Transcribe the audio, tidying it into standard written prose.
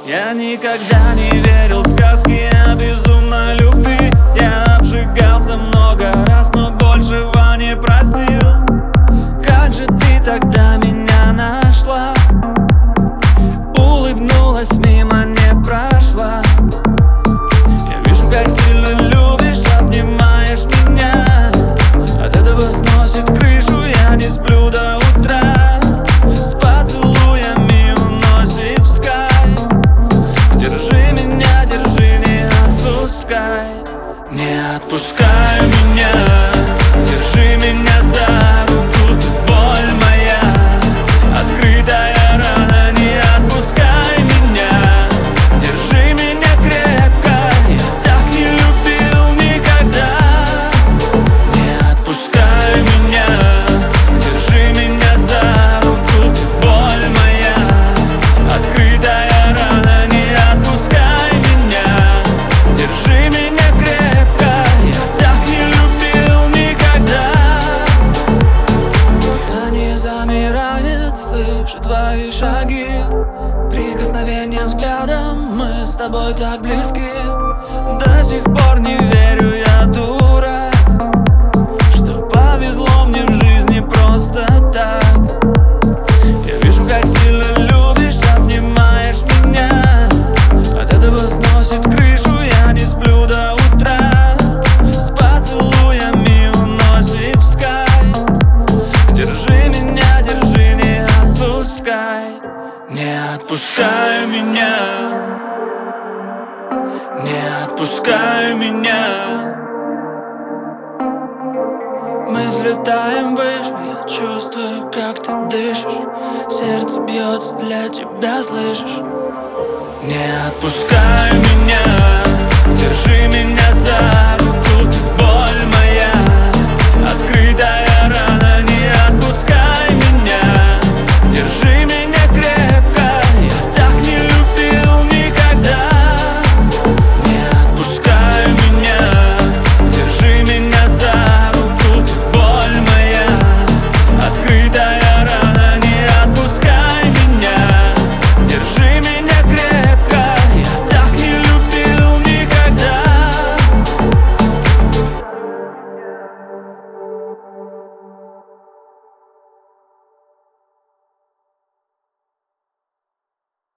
Я никогда не верил в сказки о безумной любви. Я обжигался много раз, но большего не просил. Как же ты тогда меня нашла? Улыбнулась, мимо не прошла. Я вижу, как сильно любишь, обнимаешь меня. От этого сносит крышу, я не сплю до утра. С поцелуями уносит в скай. Держи меня, держи, не отпускай. Не отпускай меня, держи меня за руку, ты боль моя, открытая рана. Не отпускай меня, держи меня крепко, я так не любил никогда. Не отпускай меня, держи меня за руку, ты боль моя, открытая рана. Не отпускай меня, держи меня крепко, я так не любил никогда. Дыхание замирает, слышу твои шаги, прикосновение взглядом, мы с тобой так близки. До сих пор не верю, я дурак, что повезло мне в жизни просто так. Я вижу, как сильно любишь, обнимаешь меня. От этого сносит крышу, я не сплю до утра. С поцелуями уносит в скай. Держи меня, держи, не отпускай. Не отпускай меня, не отпускай меня. Мы взлетаем выше, я чувствую, как ты дышишь. Сердце бьется для тебя, слышишь? Не отпускай меня, держи меня за руку.